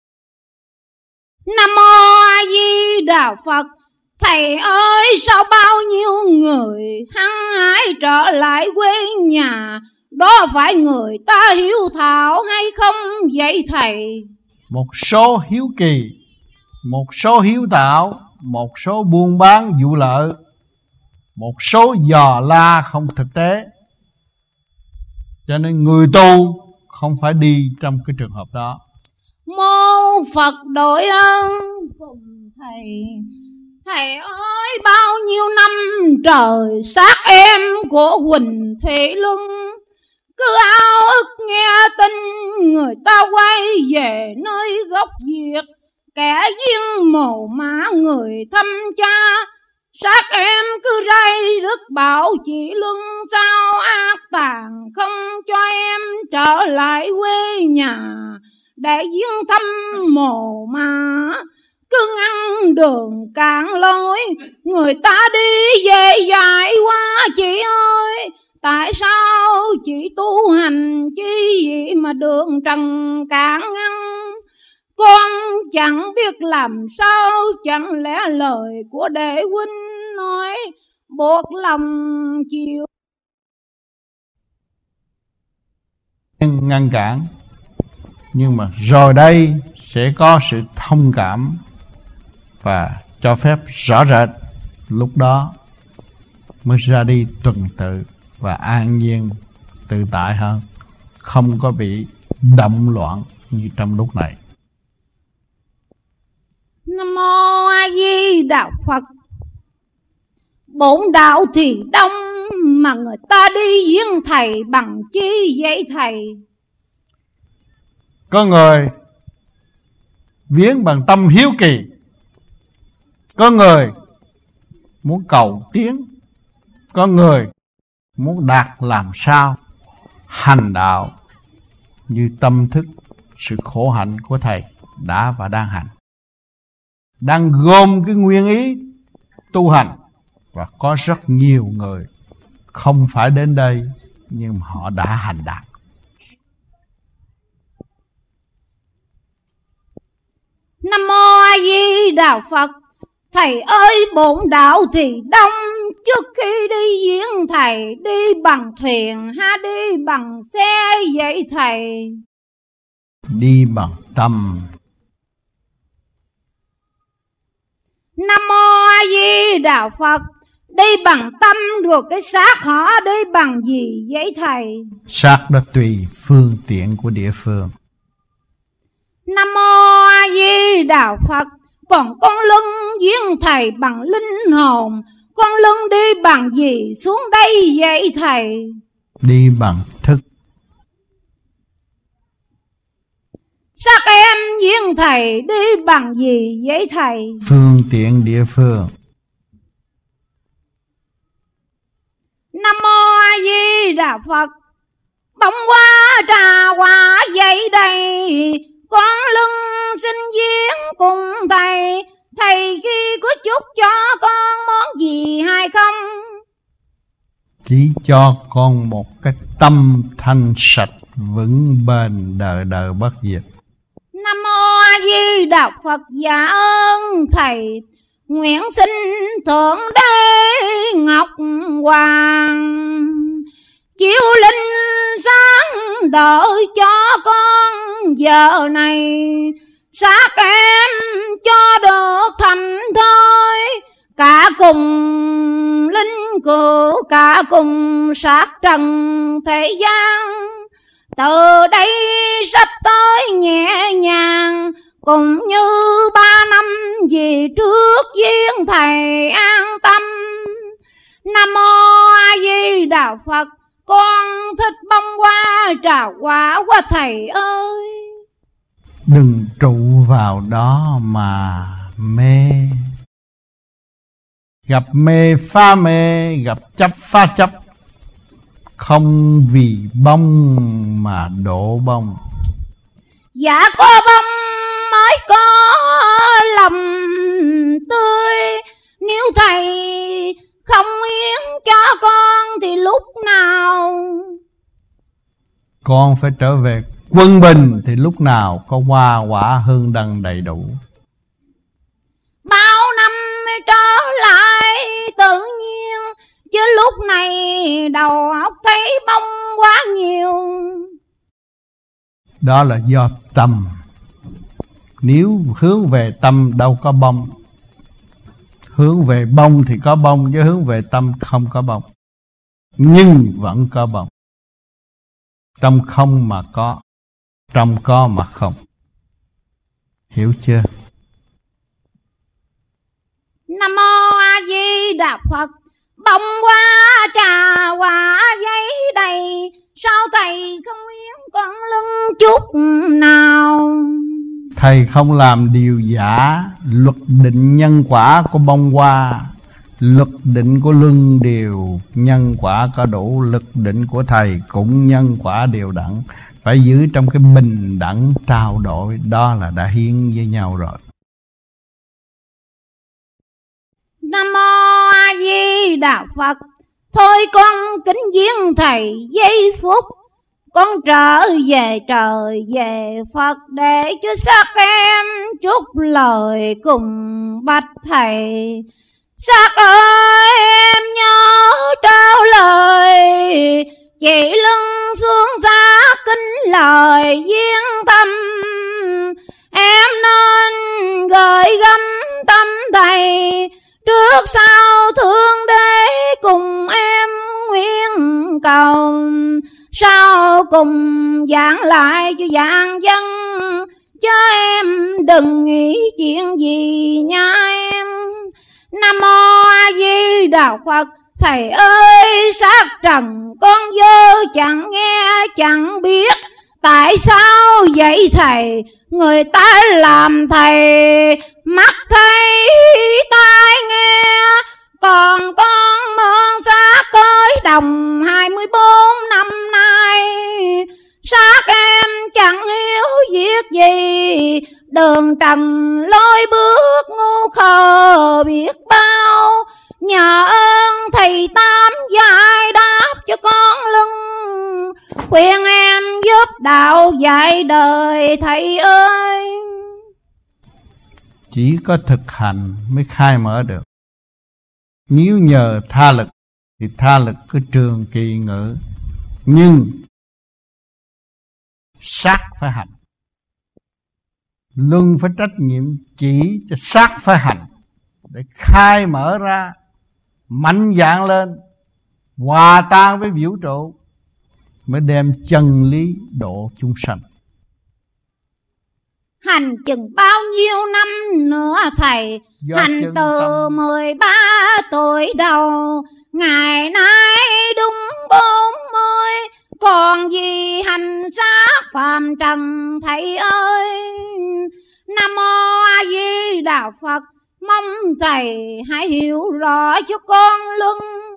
Speaker 6: Nam mô A Di Đà Phật. Thầy ơi, sao bao nhiêu người hăng hái trở lại quê nhà, đó phải người ta hiếu thảo hay không vậy thầy?
Speaker 3: Một số hiếu kỳ, một số hiếu thảo, một số buôn bán vụ lợi, một số dò la không thực tế. Cho nên người tu không phải đi trong cái trường hợp đó.
Speaker 6: Mô Phật đội ơn cùng thầy. Thầy ơi, bao nhiêu năm trời xác em của Quỳnh Thị Luân, cứ ao ức nghe tin người ta quay về nơi gốc Việt. Kẻ duyên mồ mã người thăm cha, xác em cứ ray rứt bảo chị Luân, sao ác tàn không cho em trở lại quê nhà để duyên thăm mồ mã. Cứ ngăn đường cản lối, người ta đi về dại quá chị ơi. Tại sao chị tu hành chi vậy mà đường trần cản ngăn? Con chẳng biết làm sao, chẳng lẽ lời của đệ huynh nói buộc lòng chịu.
Speaker 3: Ngăn cản, nhưng mà rồi đây sẽ có sự thông cảm và cho phép rõ rệt, lúc đó mới ra đi tuần tự và an nhiên tự tại hơn, không có bị động loạn như trong lúc này.
Speaker 6: Nam mô A Di Đà Phật. Bổn đạo thì đông mà người ta đi viếng thầy bằng chi vậy thầy?
Speaker 3: Có người viếng bằng tâm hiếu kỳ, có người muốn cầu tiến, có người muốn đạt làm sao hành đạo như tâm thức sự khổ hạnh của thầy đã và đang hành, đang gom cái nguyên ý tu hành. Và có rất nhiều người không phải đến đây nhưng mà họ đã hành đạt.
Speaker 6: A Di Đà Phật. Thầy ơi, bổn đạo thì đông, trước khi đi viếng thầy đi bằng thuyền hay đi bằng xe vậy thầy?
Speaker 3: Đi bằng tâm.
Speaker 6: Nam Mô A Di Đà Phật. Đi bằng tâm rồi cái xác họ đi bằng gì vậy thầy?
Speaker 3: Xác đó tùy phương tiện của địa phương.
Speaker 6: Nam Mô A Di Đà Phật. Còn con lưng viếng thầy bằng linh hồn, con lưng đi bằng gì xuống đây vậy thầy?
Speaker 3: Đi bằng thức.
Speaker 6: Xác em viếng thầy đi bằng gì vậy thầy?
Speaker 3: Phương tiện địa phương.
Speaker 6: Nam Mô A Di Đà Phật. Bông hoa trà hoa vậy đây, con lưng xin viếng cùng thầy. Thầy khi có chúc cho con món gì hay không?
Speaker 3: Chỉ cho con một cái tâm thanh sạch vững bền đời đời bất diệt.
Speaker 6: Nam Mô A Di Đà Phật. Dạ ơn thầy. Nguyện xin Thượng Đế Ngọc Hoàng chiếu linh sáng đợi cho con giờ này, xác em cho được thành thơi, cả cùng linh cữu cả cùng xác trần thế gian. Từ đây sắp tới nhẹ nhàng, cũng như ba năm về trước viếng thầy an tâm. Nam Mô A Di Đà Phật. Con thích bông hoa trà hoa quá thầy ơi.
Speaker 3: Đừng trụ vào đó mà mê. Gặp mê phá mê, gặp chấp phá chấp. Không vì bông mà đổ bông.
Speaker 6: Dạ có bông mới có lòng tươi. Nếu thầy không yến cho con thì lúc nào?
Speaker 3: Con phải trở về quân bình thì lúc nào có hoa quả hương đăng đầy đủ.
Speaker 6: Bao năm mới trở lại tự nhiên, chứ lúc này đầu óc thấy bông quá nhiều.
Speaker 3: Đó là do tâm. Nếu hướng về tâm đâu có bông. Hướng về bông thì có bông, chứ hướng về tâm không có bông. Nhưng vẫn có bông. Trong không mà có, trong có mà không. Hiểu chưa?
Speaker 6: Nam Mô A Di Đà Phật. Bông hoa trà hoa giấy đầy, sao thầy không yến con lưng chút nào?
Speaker 3: Thầy không làm điều giả. Luật định nhân quả của bông hoa, luật định của luân điều, nhân quả có đủ. Luật định của thầy cũng nhân quả đều đặn. Phải giữ trong cái bình đẳng trao đổi. Đó là đã hiến với nhau rồi.
Speaker 6: Nam Mô A Di Đà Phật. Thôi con kính viếng thầy giây phút, con trở về trời về Phật, để cho xác em chút lời cùng bạch thầy. Xác ơi em nhớ trao lời, chỉ lưng xuống giá kính lời viếng thăm. Em nên gửi gắm tâm thầy, trước sau thương đế cùng em nguyện cầu. Sau cùng giảng lại cho vạn dân, chứ em đừng nghĩ chuyện gì nha em. Nam Mô A Di Đà Phật. Thầy ơi xác trần con dơ chẳng nghe chẳng biết, tại sao vậy thầy? Người ta làm thầy mắt thấy tai nghe, còn con mơn xác cõi đồng hai mươi bốn năm nay. Xác em chẳng hiểu việc gì, đường trần lối bước ngu khờ biết bao. Nhờ ơn thầy Tám giải đáp cho con lưng, khuyên em giúp đạo dạy đời thầy ơi.
Speaker 3: Chỉ có thực hành mới khai mở được. Nếu nhờ tha lực thì tha lực cứ trường kỳ ngữ, nhưng xác phải hành. Luân phải trách nhiệm chỉ cho xác phải hành, để khai mở ra, mạnh dạn lên, hòa tan với vũ trụ, mới đem chân lý độ chúng sanh.
Speaker 6: Hành chừng bao nhiêu năm nữa thầy?
Speaker 3: Do
Speaker 6: hành từ
Speaker 3: tâm...
Speaker 6: mười ba tuổi đầu, ngày nay đúng bốn mươi, còn gì hành xác phàm trần thầy ơi. Nam mô A Di Đà Phật, mong thầy hãy hiểu rõ cho con luân.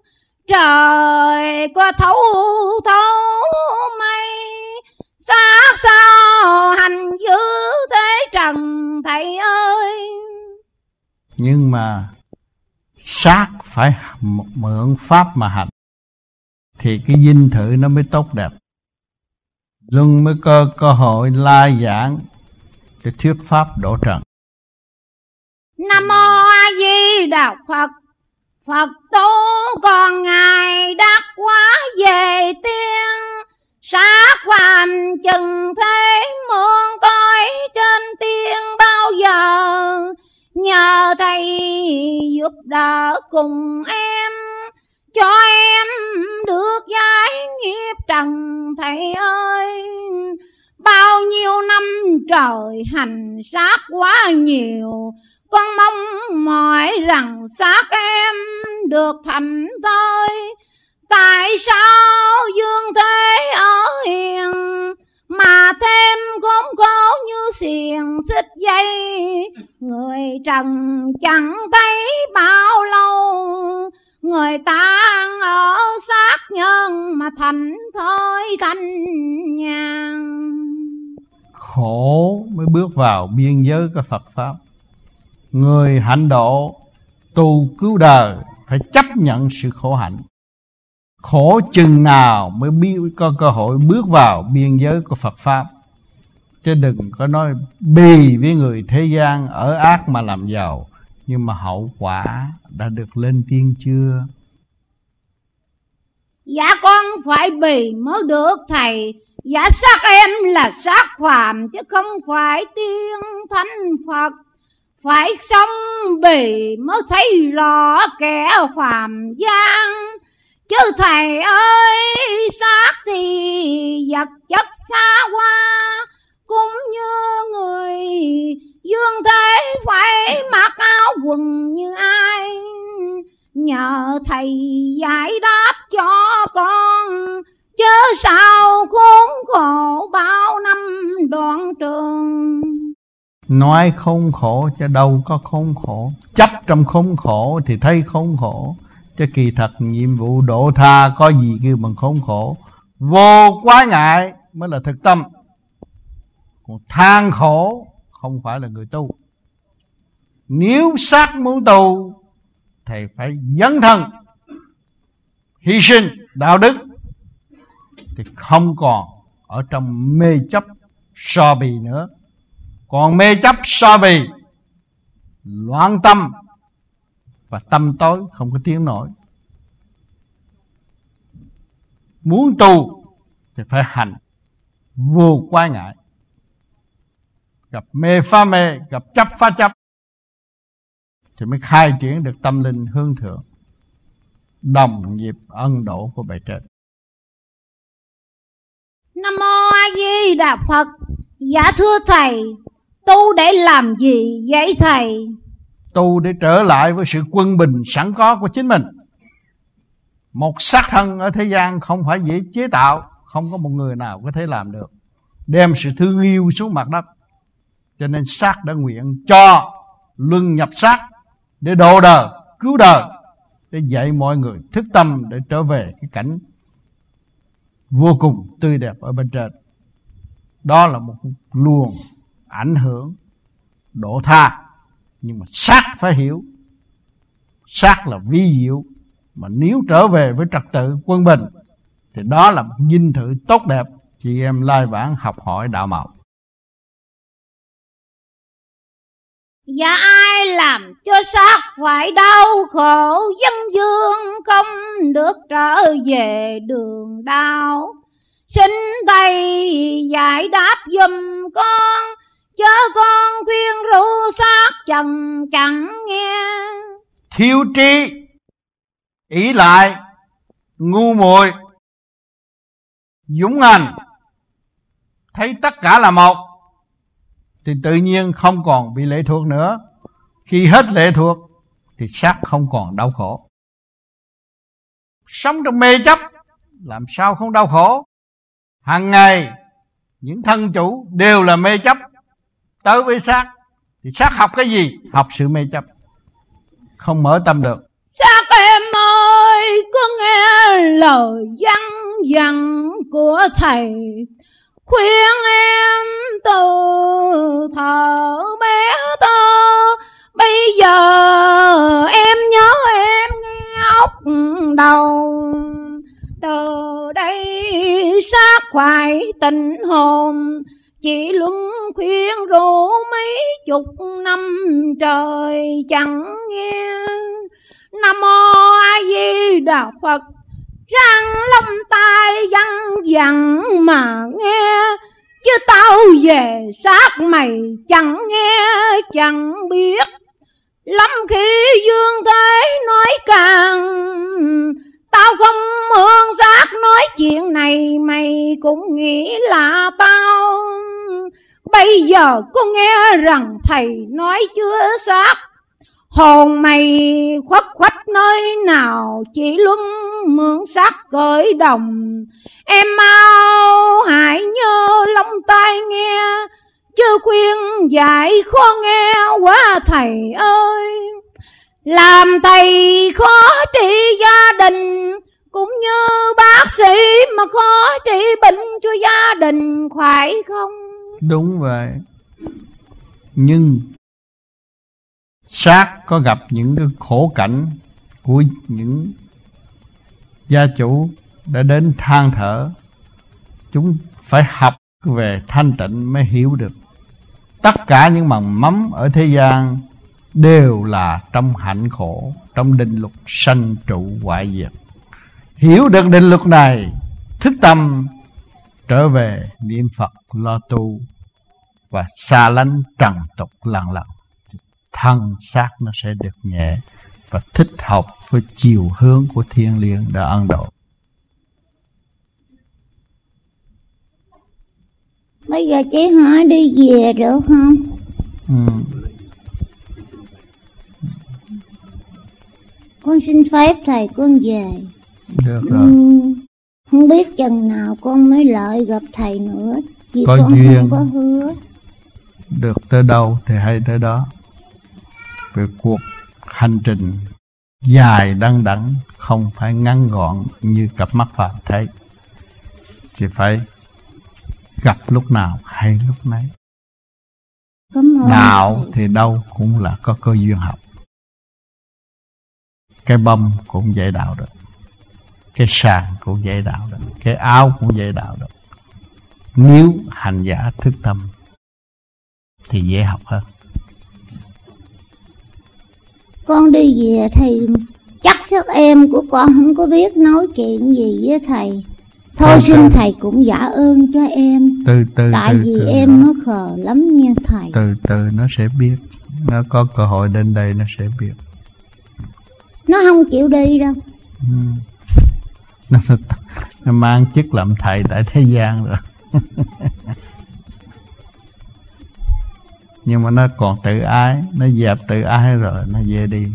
Speaker 6: Trời có thấu thấu mây, xác sao hành giữ thế trần thầy ơi.
Speaker 3: Nhưng mà xác phải mượn pháp mà hành, thì cái dinh thự nó mới tốt đẹp. Luân mới có cơ hội la giảng để thuyết pháp độ trần.
Speaker 6: Nam mô A Di Đà Phật, Phật tu còn ngài đắc quá về tiên, xác phàm chừng thế mương coi trên tiên bao giờ. Nhờ thầy giúp đỡ cùng em, cho em được giải nghiệp trần thầy ơi. Bao nhiêu năm trời hành xác quá nhiều, con mong mỏi rằng xác em được thành thơi. Tại sao dương thế ở hiền, mà thêm khốn khổ như xiềng xích dây. Người trần chẳng thấy bao lâu, người ta ở xác nhân mà thành thơi thành nhàn.
Speaker 3: Khổ mới bước vào biên giới của Phật Pháp. Người hạnh độ tu cứu đời phải chấp nhận sự khổ hạnh. Khổ chừng nào mới biết có cơ hội bước vào biên giới của Phật Pháp. Chứ đừng có nói bì với người thế gian ở ác mà làm giàu, nhưng mà hậu quả đã được lên tiên chưa?
Speaker 6: Dạ con phải bì mới được thầy. Dạ xác em là xác phàm chứ không phải tiên thánh Phật. Phải sống bì mới thấy rõ kẻ phàm gian. Chứ thầy ơi, xác thì vật chất xa hoa, cũng như người dương thế phải mặc áo quần như ai. Nhờ thầy giải đáp cho con, chớ sao khốn khổ bao năm đoạn trường.
Speaker 3: Nói khốn khổ chứ đâu có khốn khổ. Chấp trong khốn khổ thì thấy khốn khổ, chứ kỳ thật nhiệm vụ độ tha có gì kêu bằng khốn khổ. Vô quá ngại mới là thực tâm. Còn than khổ không phải là người tu. Nếu xác muốn tu thì phải dấn thân, hy sinh đạo đức, thì không còn ở trong mê chấp so bì nữa. Còn mê chấp so bì, loạn tâm và tâm tối không có tiếng nổi. Muốn tu thì phải hành vô quái ngại. Gặp mê phá mê, gặp chấp phá chấp, thì mới khai triển được tâm linh hướng thượng, đồng nhịp ân độ của bề trên.
Speaker 6: Nam mô A Di Đà Phật. Dạ thưa thầy, tu để làm gì vậy thầy?
Speaker 3: Tu để trở lại với sự quân bình sẵn có của chính mình. Một xác thân ở thế gian không phải dễ chế tạo, không có một người nào có thể làm được. Đem sự thương yêu xuống mặt đất. Cho nên xác đã nguyện cho luân nhập xác để độ đời, cứu đời, để dạy mọi người thức tâm để trở về cái cảnh vô cùng tươi đẹp ở bên trên. Đó là một luồng ảnh hưởng độ tha. Nhưng mà xác phải hiểu, xác là vi diệu, mà nếu trở về với trật tự quân bình thì đó là một dinh thự tốt đẹp. Chị em lai vãng học hỏi đạo mạo.
Speaker 6: Và ai làm cho xác phải đau khổ, dân dương không được trở về đường đau. Xin Thầy giải đáp giùm con, chớ con khuyên rủ xác trần chẳng nghe.
Speaker 3: Thiếu trí, ý lại, ngu muội, dũng hành, thấy tất cả là một thì tự nhiên không còn bị lệ thuộc nữa. Khi hết lệ thuộc thì xác không còn đau khổ. Sống trong mê chấp làm sao không đau khổ? Hàng ngày những thân chủ đều là mê chấp tới với xác, thì xác học cái gì? Học sự mê chấp, không mở tâm được.
Speaker 6: Xác em ơi, có nghe lời văn dặn của Thầy, khuyên em từ thở bé tơ. Bây giờ em nhớ em nghe óc đầu, từ đây xác phải tình hồn. Chỉ luân khuyên rủ mấy chục năm trời chẳng nghe. Nam mô A Di Đà Phật, răng lông tai văng vẳng mà nghe. Chứ tao về xác mày chẳng nghe chẳng biết. Lắm khi dương thế nói càng, tao không hương xác nói chuyện này mày cũng nghĩ là tao. Bây giờ con nghe rằng Thầy nói chưa xác, hồn mày khuất khuất nơi nào chỉ luân mượn xác cởi đồng. Em mau hãy nhớ lông tai nghe, chứ khuyên dạy khó nghe quá Thầy ơi. Làm Thầy khó trị gia đình, cũng như bác sĩ mà khó trị bệnh cho gia đình, phải không?
Speaker 3: Đúng vậy. Nhưng xác có gặp những cái khổ cảnh của những gia chủ đã đến than thở, chúng phải học về thanh tịnh mới hiểu được. Tất cả những mầm mắm ở thế gian đều là trong hạnh khổ, trong định luật sanh trụ hoại diệt. Hiểu được định luật này, thức tâm trở về niệm Phật lo tu và xa lánh trần tục lần lần, thân xác nó sẽ được nhẹ và thích hợp với chiều hướng của thiên liêng đã ân độ.
Speaker 6: Bây giờ chị hỏi đi về được không?
Speaker 3: Ừ.
Speaker 6: Con xin phép Thầy con về.
Speaker 3: Được rồi.
Speaker 6: Ừ, không biết chừng nào con mới lại gặp Thầy nữa, vì
Speaker 3: có
Speaker 6: con
Speaker 3: duyên,
Speaker 6: không có hứa.
Speaker 3: Được tới đâu thì hay tới đó. Về cuộc hành trình dài đăng đẵng, không phải ngắn gọn như cặp mắt phàm thấy, chỉ phải gặp lúc nào hay lúc nấy. Đạo thì đâu cũng là có cơ duyên học. Cái bông cũng dạy đạo được, cái sàn cũng dạy đạo được, cái áo cũng dạy đạo được. Nếu hành giả thức tâm thì dễ học hơn.
Speaker 6: Con đi về Thầy, chắc các em của con không có biết nói chuyện gì với Thầy. Thôi
Speaker 3: Thôi
Speaker 6: xin
Speaker 3: từ,
Speaker 6: Thầy cũng giả ơn cho em.
Speaker 3: từ từ
Speaker 6: Tại
Speaker 3: từ,
Speaker 6: vì
Speaker 3: từ
Speaker 6: em
Speaker 3: đó.
Speaker 6: nó khờ lắm nha Thầy.
Speaker 3: Từ từ nó sẽ biết. Nó có cơ hội đến đây nó sẽ biết.
Speaker 6: Nó không chịu đi đâu.
Speaker 3: Ừ. Nó, nó mang chức làm thầy tại thế gian rồi. Nhưng mà nó còn tự ái, nó dẹp tự ái rồi nó về đi.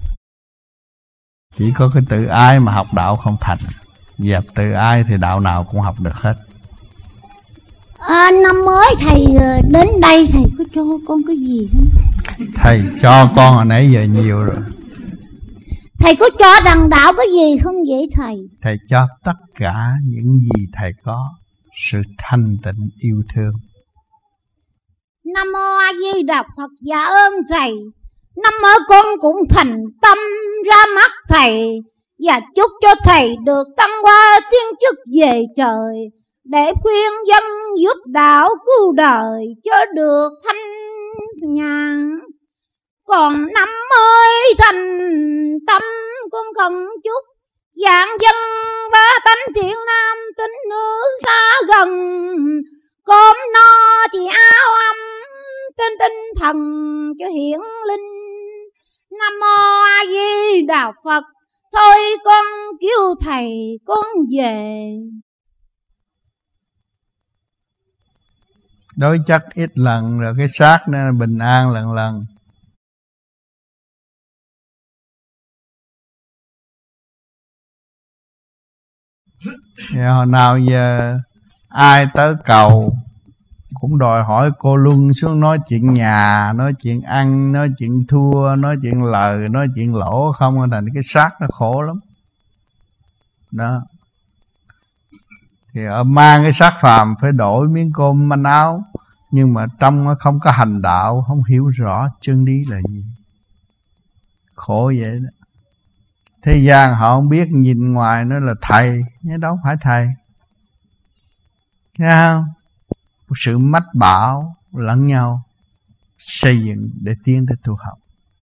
Speaker 3: Chỉ có cái tự ái mà học đạo không thành. Dẹp tự ái thì đạo nào cũng học được hết.
Speaker 6: À, năm mới Thầy đến đây Thầy có cho con cái gì không?
Speaker 3: Thầy cho con hồi nãy giờ nhiều rồi.
Speaker 6: Thầy có cho đằng đạo cái gì không vậy Thầy?
Speaker 3: Thầy cho tất cả những gì Thầy có. Sự thanh tịnh yêu thương.
Speaker 6: Nam mô A Di Đà Phật, dạ ơn Thầy. Năm mới con cũng thành tâm ra mắt Thầy, và chúc cho Thầy được tăng hoa tiên chức về trời, để khuyên dân giúp đạo cứu đời cho được thanh nhàn. còn năm ơi thành tâm con khẩn chúc dạng dân ba tánh thiện nam tín nữ xa gần, cơm no thì áo ấm trên tinh thần cho hiển linh. Nam mô A Di Đà Phật. Thôi con kêu thầy con về.
Speaker 3: Đối chất ít lần rồi cái xác nó bình an lần lần. Thì hồi nào giờ ai tới cầu cũng đòi hỏi cô Luân xuống nói chuyện nhà, nói chuyện ăn, nói chuyện thua, nói chuyện lời, nói chuyện lỗ không, thành cái xác nó khổ lắm. Đó. Thì ở mang cái xác phàm phải đổi miếng cơm manh áo, nhưng mà trong nó không có hành đạo, không hiểu rõ chân lý là gì. Khổ vậy đó. Thế gian họ không biết, nhìn ngoài nó là thầy, nhưng đâu phải thầy. Nghe không? Một sự mách bảo lẫn nhau, xây dựng để tiến tới tu học.